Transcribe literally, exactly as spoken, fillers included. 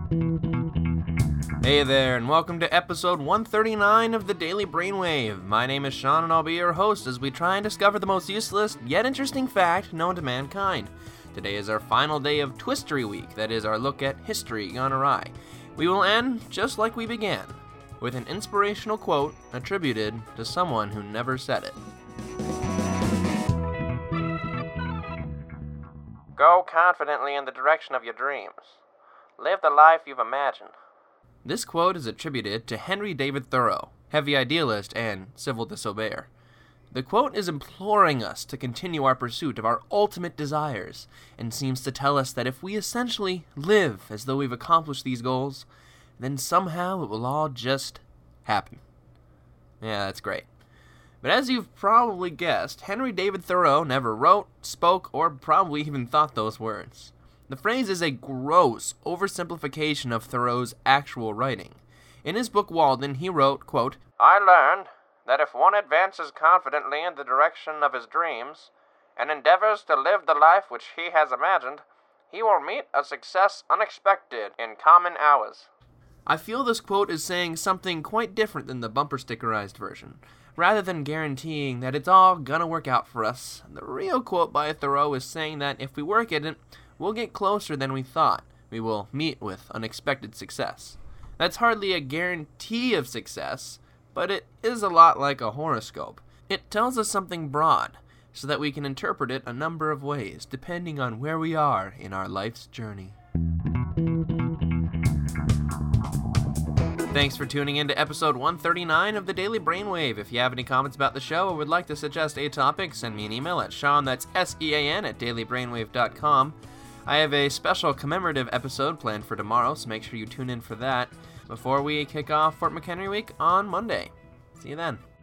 Hey there, and welcome to episode one thirty-nine of the Daily Brainwave. My name is Sean, and I'll be your host as we try and discover the most useless yet interesting fact known to mankind. Today is our final day of Twistery Week, that is our look at history gone awry. We will end just like we began, with an inspirational quote attributed to someone who never said it. Go confidently in the direction of your dreams. Live the life you've imagined. This quote is attributed to Henry David Thoreau, heavy idealist and civil disobeyer. The quote is imploring us to continue our pursuit of our ultimate desires, and seems to tell us that if we essentially live as though we've accomplished these goals, then somehow it will all just happen. Yeah, that's great. But as you've probably guessed, Henry David Thoreau never wrote, spoke, or probably even thought those words. The phrase is a gross oversimplification of Thoreau's actual writing. In his book Walden, he wrote, quote, I learned that if one advances confidently in the direction of his dreams, and endeavors to live the life which he has imagined, he will meet a success unexpected in common hours. I feel this quote is saying something quite different than the bumper stickerized version. Rather than guaranteeing that it's all gonna work out for us, the real quote by Thoreau is saying that if we work at it, we'll get closer than we thought. We will meet with unexpected success. That's hardly a guarantee of success, but it is a lot like a horoscope. It tells us something broad, so that we can interpret it a number of ways, depending on where we are in our life's journey. Thanks for tuning in to episode one thirty-nine of the Daily Brainwave. If you have any comments about the show or would like to suggest a topic, send me an email at Sean, that's S E A N, at daily brainwave dot com. I have a special commemorative episode planned for tomorrow, so make sure you tune in for that before we kick off Fort McHenry Week on Monday. See you then.